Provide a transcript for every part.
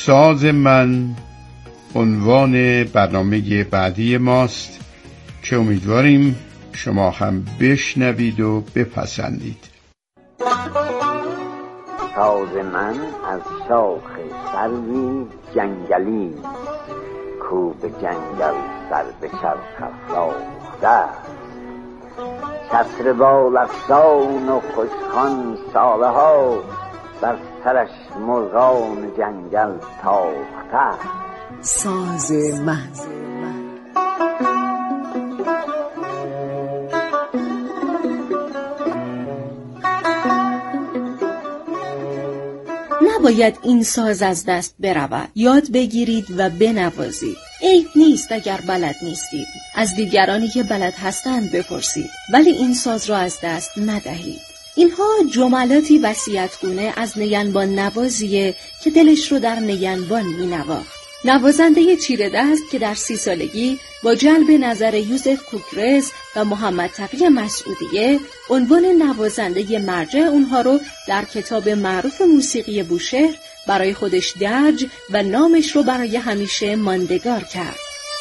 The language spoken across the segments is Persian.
ساز من عنوان برنامه بعدی ماست که امیدواریم شما هم بشنوید و بپسندید. ساز من از شاخ سروی جنگلی، کو به جنگل سر به چرخ افراخته است. کسر بال افسان و خوشخوان ساله ها، بر سرش مرغان جنگل تاخته است. ساز من. نباید این ساز از دست برود. یاد بگیرید و بنوازید. عیب نیست اگر بلد نیستید. از دیگرانی که بلد هستند بپرسید، ولی این ساز را از دست ندهید. اینها جملاتی وصیت‌گونه از نینبان نوازیه که دلش رو در نینبان می‌نواخت. نوازنده چیره دست که در 30 سالگی با جلب نظر یوسف کوکرز و محمد تقی مسعودیه عنوان نوازنده مرجع اونها رو در کتاب معروف موسیقی بوشهر برای خودش درج و نامش رو برای همیشه ماندگار کرد.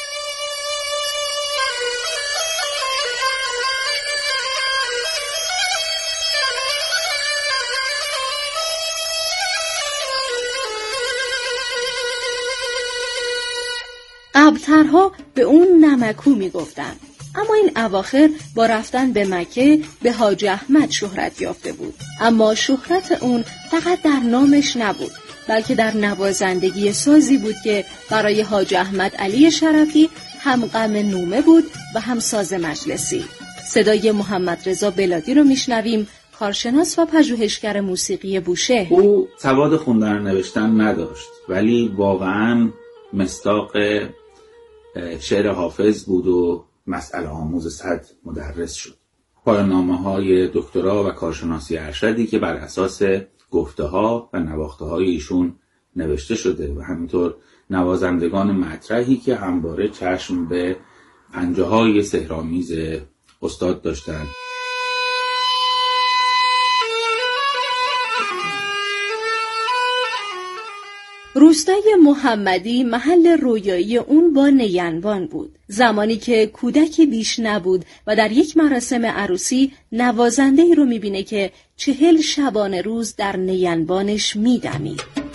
قبلترها به اون نمکو میگفتن، اما این اواخر با رفتن به مکه به حاج احمد شهرت یافته بود. اما شهرت اون فقط در نامش نبود، بلکه در نوازندگی سازی بود که برای حاج احمد علی شرفی هم غم نومه بود و هم ساز مجلسی. صدای محمد رضا بلادی رو میشنویم، کارشناس و پژوهشگر موسیقی بوشهر. او سواد خوندن و نوشتن نداشت، ولی واقعاً مصداق شعر حافظ بود و مسئله آموز صد مدرس شد. پایان نامه‌های دکترا و کارشناسی ارشدی که بر اساس گفته‌ها و نواخته‌های ایشون نوشته شده و همینطور نوازندگان مطرحی که همواره چشم به پنجه‌های سحرآمیز استاد داشتند. روستای محمدی محل رویایی اون با نینبان بود. زمانی که کودکی بیش نبود و در یک مراسم عروسی نوازنده‌ای رو می‌بینه که 40 شبانه روز در نینبانش می‌دمید.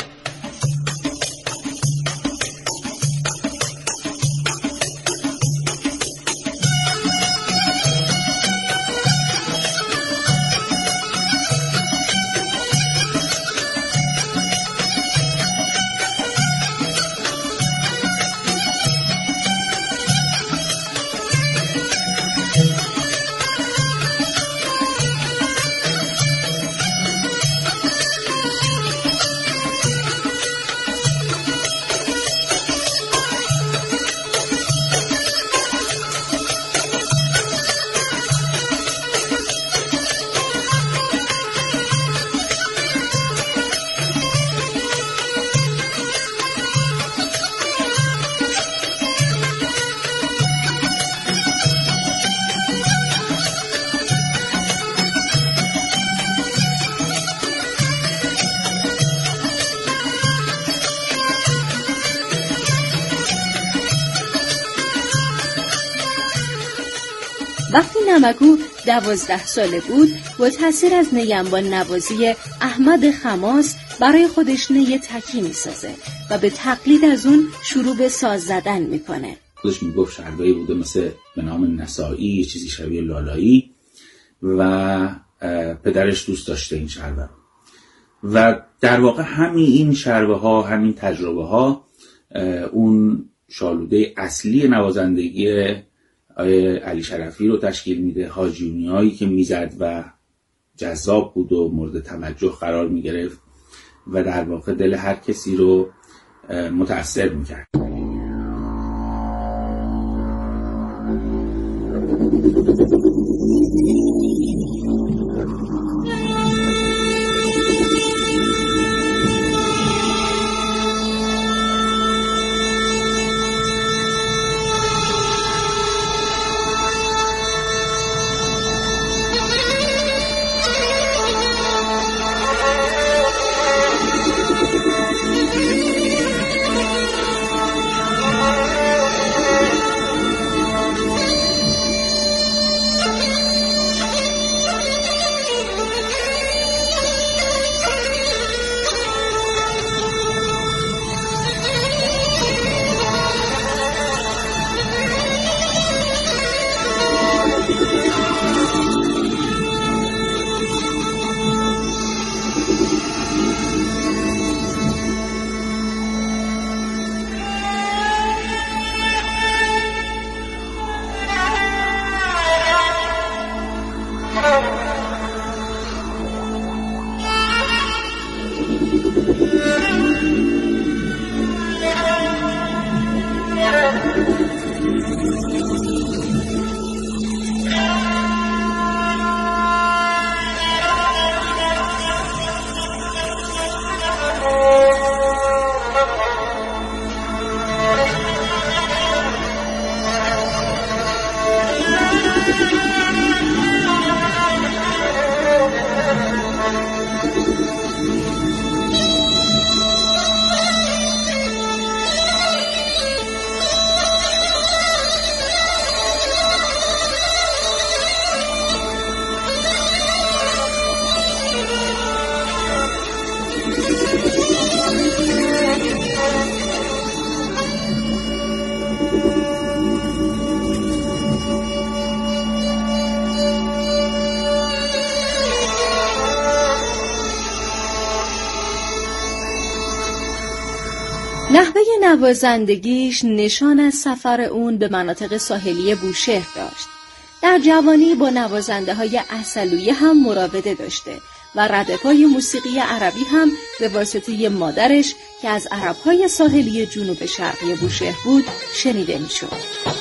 وقتی نمکو 12 ساله بود، با تأثیر از نینبان نوازی احمد خماس برای خودش نی تکی میسازه و به تقلید از اون شروع به ساز زدن میکنه. خودش میگفت شربایی بوده مثل به نام نسایی، چیزی شبیه لالایی، و پدرش دوست داشته این شربه و در واقع همین این شربه ها، همین تجربه ها اون شالوده اصلی نوازندگی علی شرفی رو تشکیل میده. هاجیونیایی که میزد و جذاب بود و مورد توجه قرار میگرفت و در واقع دل هر کسی رو متأثر میکرد. نحوه نوازندگیش نشان از سفر اون به مناطق ساحلی بوشهر داشت. در جوانی با نوازنده های عسلویه هم مراوده داشته و ردپای موسیقی عربی هم به واسطه مادرش که از عربهای ساحلی جنوب شرقی بوشهر بود شنیده می شد.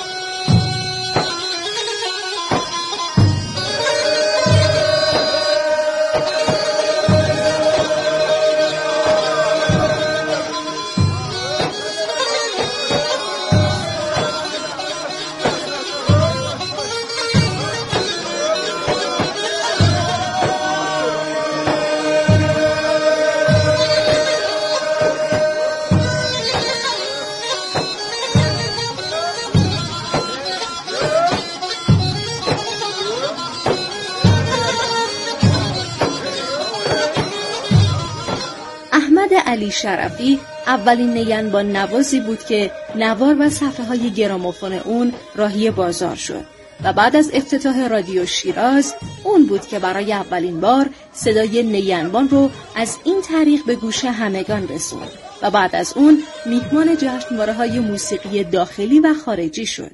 علی شرفی اولین نیمبان نوازی بود که نوار و صفحه های گراموفون اون راهی بازار شد و بعد از افتتاح رادیو شیراز اون بود که برای اولین بار صدای نیمبان رو از این طریق به گوش همگان رسوند و بعد از اون میهمان جشنواره‌های موسیقی داخلی و خارجی شد.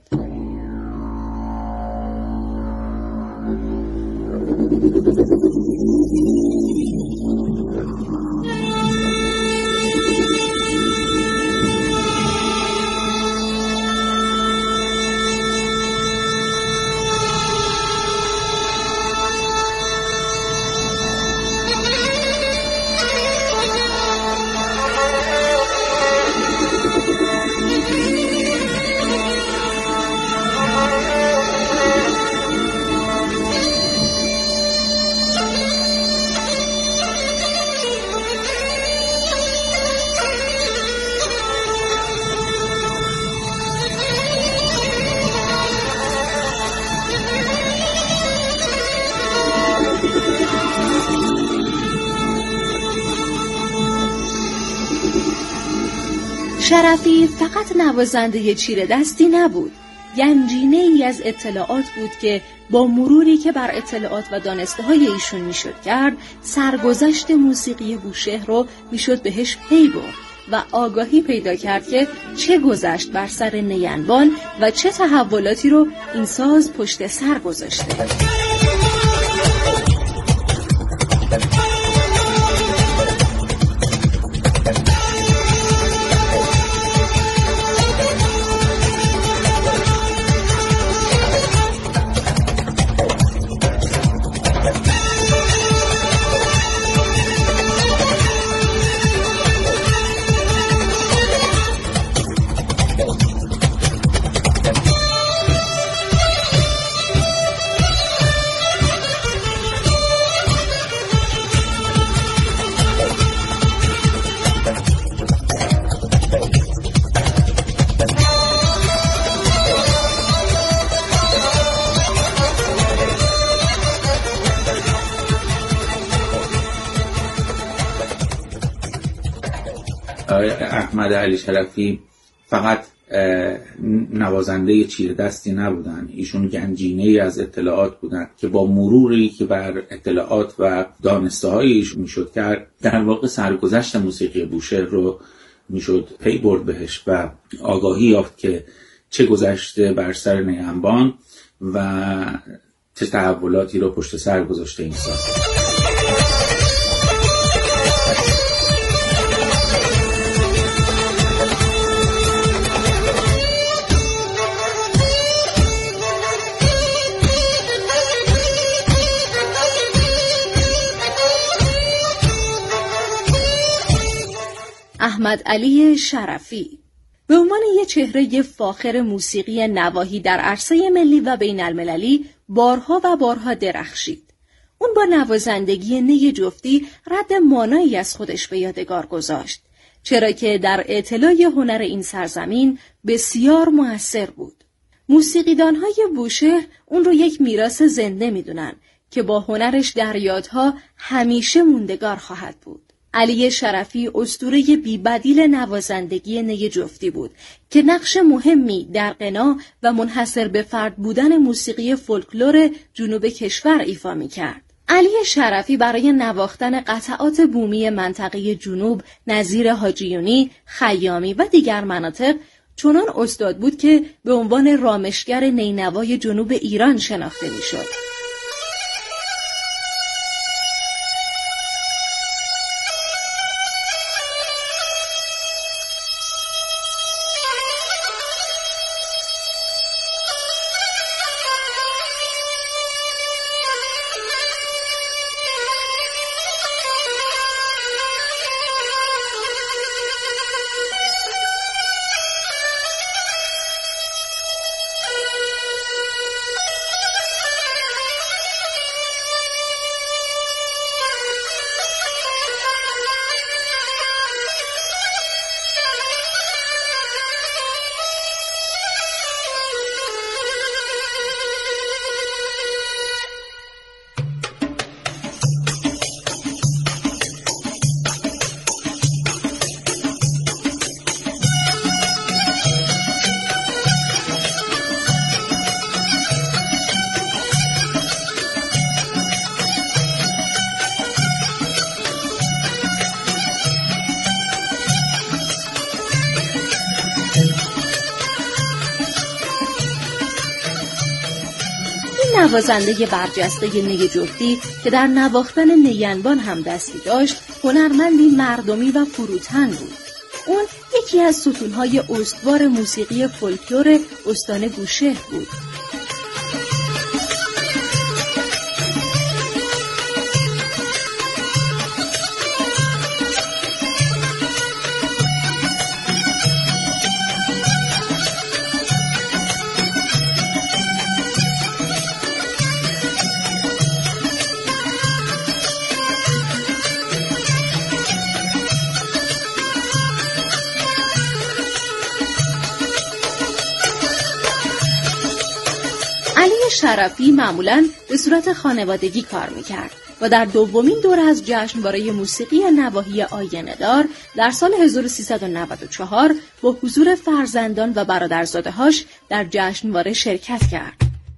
شرفی فقط نوازنده چیره دستی نبود، گنجینه ای از اطلاعات بود که با مروری که بر اطلاعات و دانسته های ایشون میشد کرد، سرگذشت موسیقی بوشهر رو میشد بهش پی برد و آگاهی پیدا کرد که چه گذشت بر سر نیمبان و چه تحولاتی رو این ساز پشت سر گذاشته. احمد علی شرفی فقط نوازنده چیره دستی نبودن، ایشون گنجینه‌ای از اطلاعات بودن که با مروری که بر اطلاعات و دانسته های ایشون میشد کرد، در واقع سرگذشت موسیقی بوشهر رو میشد پی برد بهش و آگاهی یافت که چه گذشته بر سر نیمبان و چه تحولاتی رو پشت سر گذاشته این ساز. احمد علی شرفی به عنوان یک چهره فاخر موسیقی نواحی در عرصه ملی و بین المللی بارها و بارها درخشید. اون با نوازندگی نی جفتی رد مانایی از خودش به یادگار گذاشت، چرا که در اطلاع هنر این سرزمین بسیار مؤثر بود. موسیقیدان‌های بوشهر اون رو یک میراث زنده میدونن که با هنرش در یادها همیشه موندگار خواهد بود. علی شرفی اسطوره بی‌بدیل نوازندگی نی جفتی بود که نقش مهمی در غنا و منحصر به فرد بودن موسیقی فولکلور جنوب کشور ایفا می‌کرد. علی شرفی برای نواختن قطعات بومی منطقه جنوب نظیر حاجیونی، خیامی و دیگر مناطق چنان استاد بود که به عنوان رامشگر نینوای جنوب ایران شناخته می‌شد. نوازنده برجسته نی جفتی که در نواختن نی‌انبان هم دستی داشت، هنرمندی مردمی و فروتن بود. اون یکی از ستونهای استوار موسیقی فولکلور استان بوشهر بود. شرفی معمولاً به صورت خانوادگی کار میکرد و در دومین دوره از جشنواره موسیقی نواحی آینه‌دار در سال 1394 با حضور فرزندان و برادرزاده‌هاش در جشنواره شرکت کرد.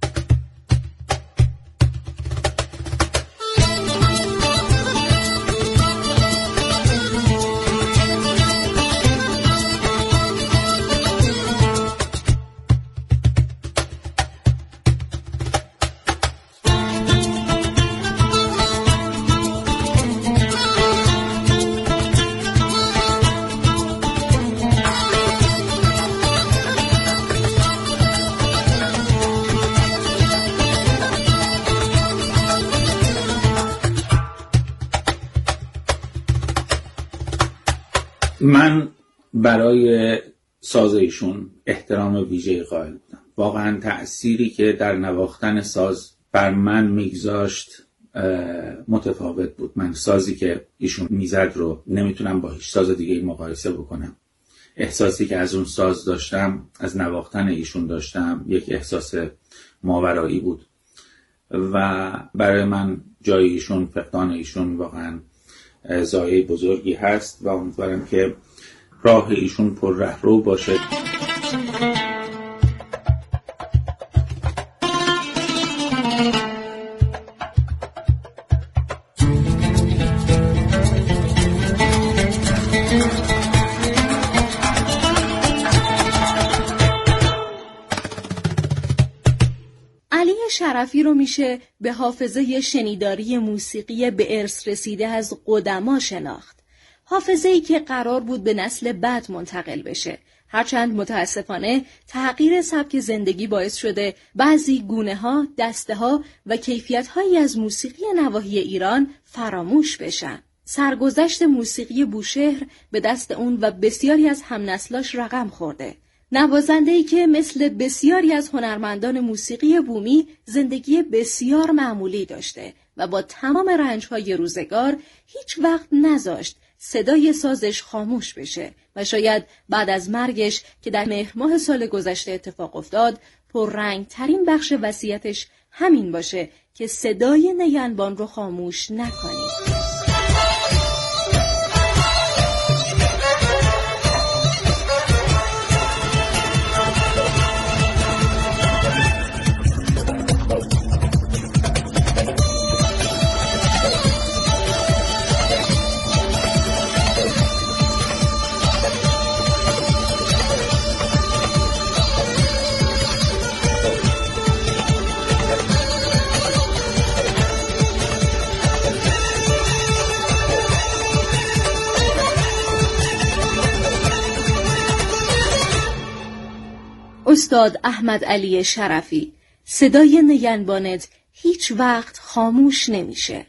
من برای ساز ایشون احترام ویژه‌ای قائل بودم. واقعا تأثیری که در نواختن ساز بر من میگذاشت متفاوت بود. من سازی که ایشون میزد رو نمیتونم با هیچ ساز دیگه مقایسه بکنم. احساسی که از اون ساز داشتم، از نواختن ایشون داشتم، یک احساس ماورایی بود و برای من جای ایشون، فقدان ایشون واقعا ضایعه بزرگی هست و امیدوارم که راه ایشون پر رهرو باشه. شرفی رو میشه به حافظه شنیداری موسیقی به ارث رسیده از قدما شناخت. حافظه‌ای که قرار بود به نسل بعد منتقل بشه. هرچند متاسفانه تغییر سبک زندگی باعث شده بعضی گونه‌ها، دسته‌ها و کیفیت‌هایی از موسیقی نواحی ایران فراموش بشن. سرگذشت موسیقی بوشهر به دست اون و بسیاری از همنسلاش رقم خورده. نوازنده‌ای که مثل بسیاری از هنرمندان موسیقی بومی زندگی بسیار معمولی داشته و با تمام رنج‌های روزگار هیچ وقت نذاشت صدای سازش خاموش بشه و شاید بعد از مرگش که در مهر ماه سال گذشته اتفاق افتاد، پررنگ‌ترین بخش وصیتش همین باشه که صدای نی انبان رو خاموش نکنید. استاد احمد علی شرفی، صدای نی انبانت هیچ وقت خاموش نمیشه.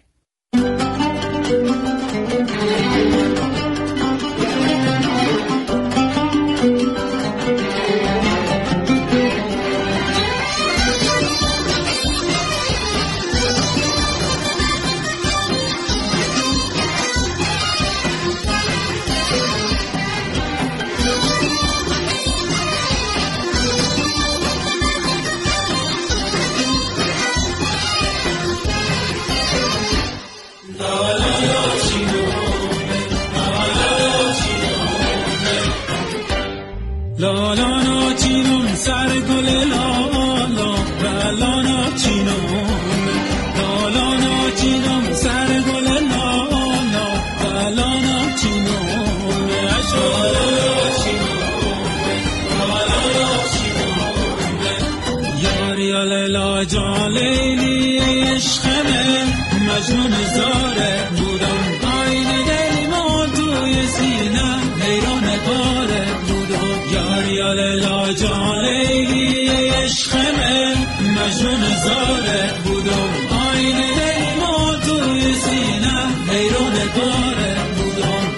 لالانا چینم سر گل لالا لالانا چینم لالانا چینم سر گل لالا لالانا چینم لالانا چینم یاری لیلا جان لیلی عشقمه مجنون زاره بودم آینه دل ما توی سینه حیران پاره یا لیلا جان لیلی عشقمه مجنون زاره بودم آینه دل ما توی سینه حیران پاره بودم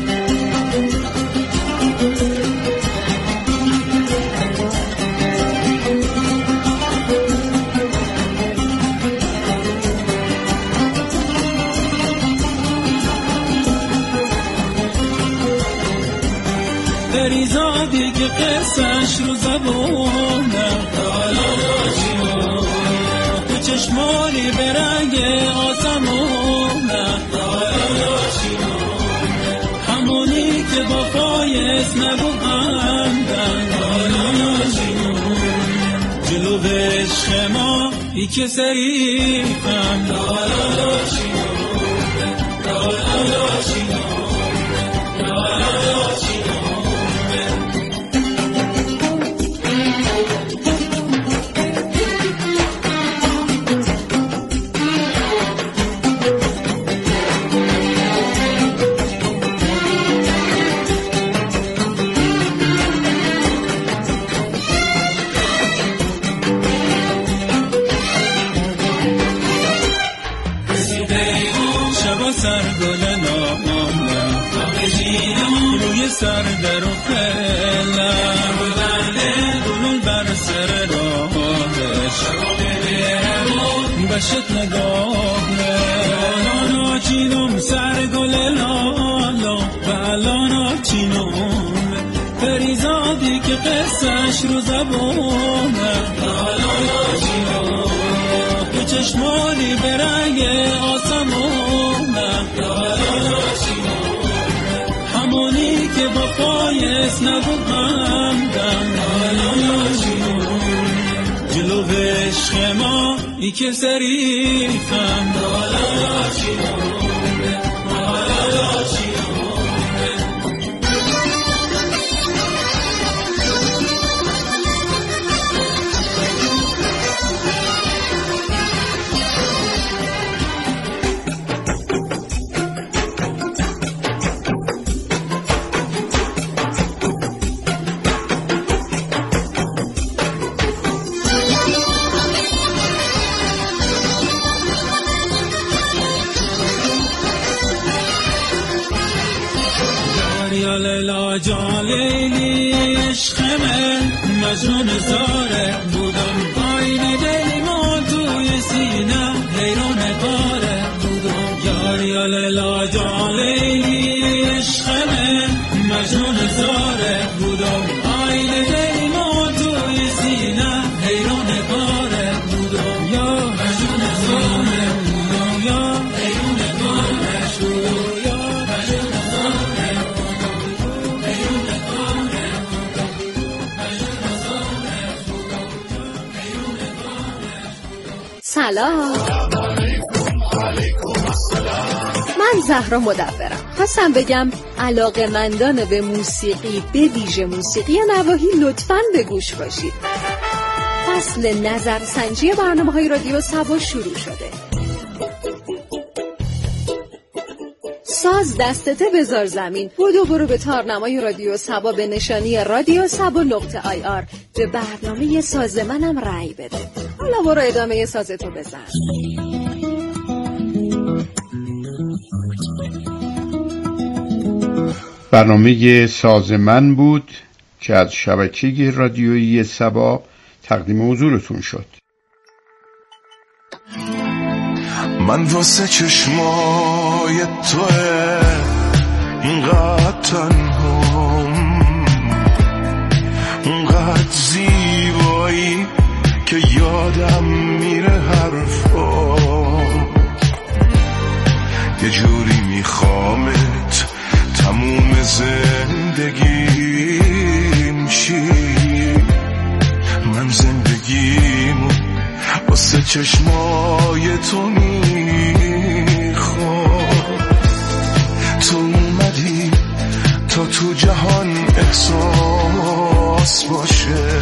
بریزادی که قصهش رو زبونه تو چشمانی به رنگ آسمونه همونی که با پایست نبودن جلو به عشق ما ای که سریفم سر در و خلم بلنده دلول بر سر راهش بشت نگاه لالانا چینم سر گل لالا لالانا چینم فریزادی که قصهش رو زبونه لالانا چینم تو چشمانی به رنگ آسمونه لالانا چینم همونی که با پایست نبودم جلو به عشق ما ای که سریفم یا لیلا جان لیلی عشق من مجنون زاره بودم آینه دل ما توی سینه حیران پاره بودم یا لیلا جان لیلی عشق من مجنون زاره بودم آینه دل ما توی سینه حیران پاره بودم یا مجنون زاره بودم یا حیران پاره بودم یا مجنون زاره سلام، من زهرا مدبرم. خواستم بگم علاقه‌مندان به موسیقی، به ویژه موسیقی نواحی، لطفاً به گوش باشید. فصل نظرسنجی برنامه‌های رادیو سبا شروع شده. ساز دستته بذار زمین. برو به تارنمای رادیو سبا به نشانی radiosaba.ir به برنامه ساز منم رأی بده. حالا برو ادامه سازتو بزن. برنامه ساز من بود که از شبکه رادیویی سبا تقدیم حضورتون شد. من واسه چشمای توه اینقدر تنهام، اینقدر زیبایی که یادم میره حرفا، یه جوری میخوامت تموم زندگیم شی. من زندگیمو واسه چشمای تو میخوام. تو اومدی تا تو جهان احساس باشه،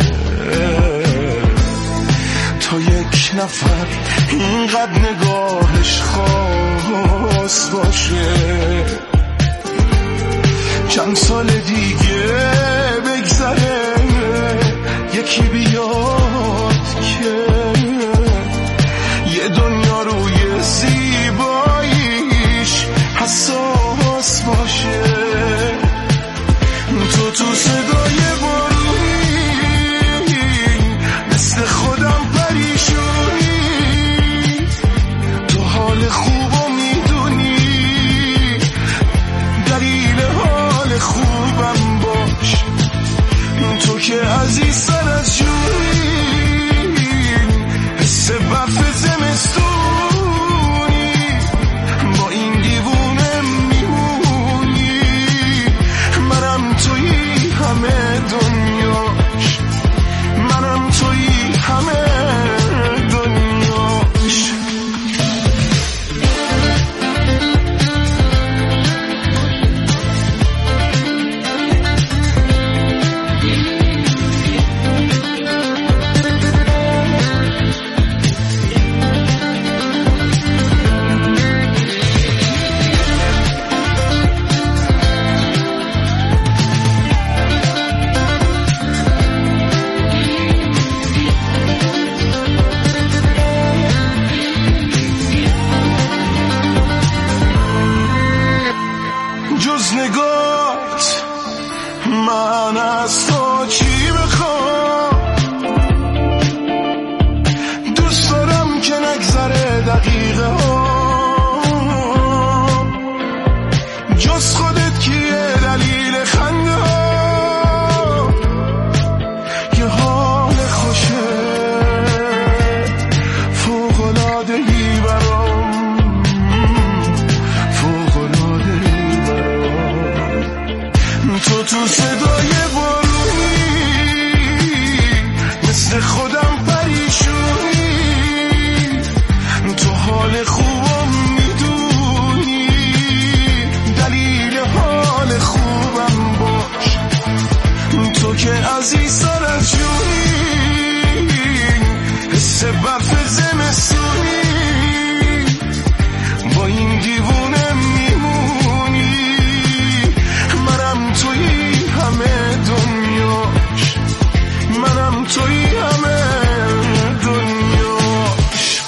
تا یک نفر اینقدر نگاهش خاص باشه. چند سال دیگه بگذره یکی بیاد که یه دنیا روی زیباییش حساس باشه. تو صدای بارونی مثل خودم پریشونی، تو حال خوبو میدونی، دلیل حال خوبم باش. تو که عزیز سر از جونی، حس برف زمستونی، با این دیوونه میمونی. منم تویی همه دنیاش، منم تویی همه دنیاش. جز نگات من از تو چی بخوام؟ دوست دارم که نگذره دقیقه ها، جز خودت کیه دلیل خنده ها؟ یه حال خوشه فوق‌العاده‌ای برام، فوق‌العاده‌ای برام. تو صدای بارونی مثل خودم پریشونی، تو حال خوبم میدونی، دلیل حال خوبم باش. تو که عزیز سر از جونی، حس برف زمستونی، با این دیوونه میمونی. منم تویی همه دنیاش، منم تویی همه دنیاش.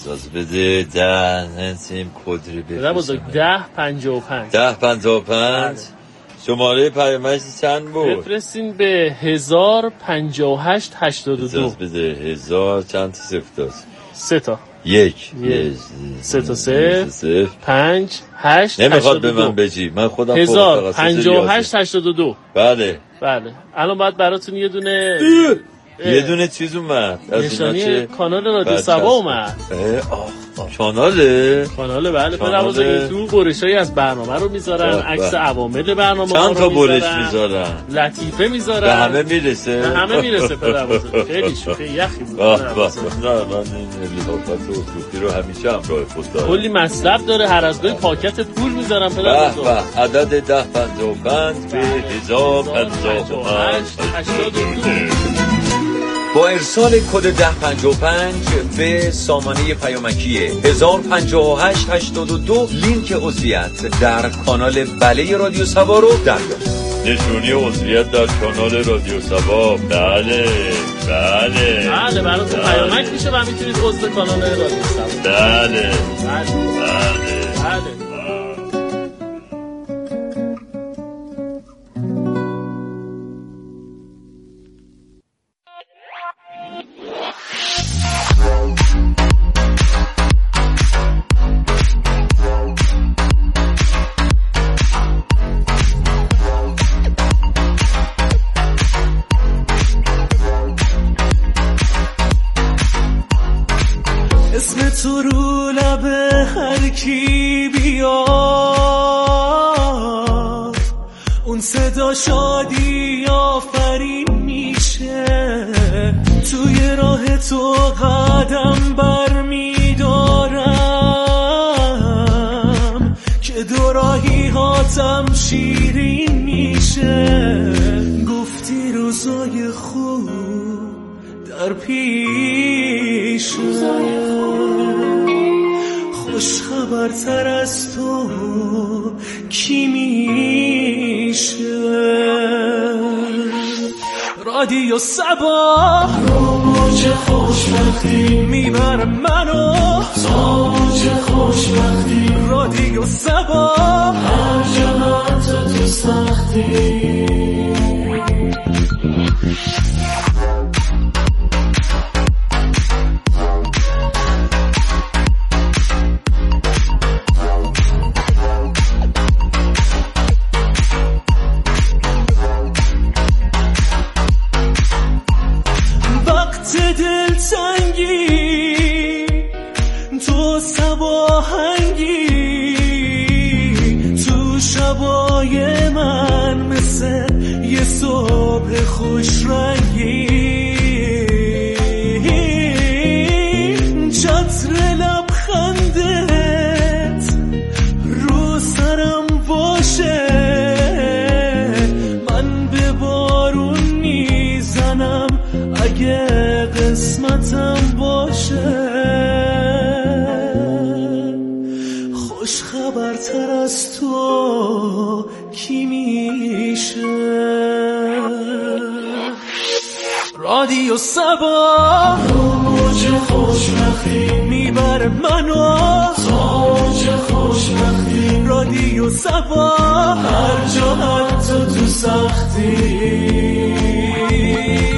اجازه بده 10 نسیم کدری پدر بزرگ 1055 1055 شماره پیامک چند بود؟ بفرستین به 1058 82. اجازه بده 1000 چند تا صفر داشت؟ 3 تا 1 3 تا 0 5 8 نمیخواد به من بجی من خودم 1058 82. بله الان باید براتون یه دونه چیز اومد نشانی کانال رادیو سبا اومد. کاناله بله پدر تو برشایی از برنامه رو میذارن، عکس عوامل برنامه چند تا برش میذارن، لطیفه میذارن، به همه میرسه پدر بزرگ. خیلی شوخی یخی بود. نه من این لطافت و صوفی رو همیشه همراه خود دارم. کلی مطلب داره، هر از گاهی پاکت پول میذارن پدر بزرگ. عدد 1055 به 1058 82. با ارسال کد 1055 به سامانه پیامکی 1058 82 لینک عضویت در کانال بله رادیو سبا رو دریافت. نشونی عضویت در کانال رادیو سبا. بله براتون پیامک میشه و میتونید عضو کانال رادیو سبا. بله اسم تو رو لبه هر کی بیاد اون صدا شادی آفرین میشه. توی راه تو قدم بر میدارم که دو راهی هاتم شیرین میشه. گفتی روزای خوب در پیش خوش خبرتر از تو کی میشه. رادیو سبا رو موج خوشبختی میبره منو تا موج خوشبختی. رادیو سبا هر جا تو سختی. تو سباهنگی تو شبای من مثل یه صبح خوش رنگی. چتر لبخندت رو سرم باشه من به بارون میزنم اگه قسمتم باشه. خوش خبرتر از تو کی میشه. رادیو سبا رو موج خوشبختی میبره منو تا موج خوشبختی. رادیو سبا هر جا حتی تو سختی.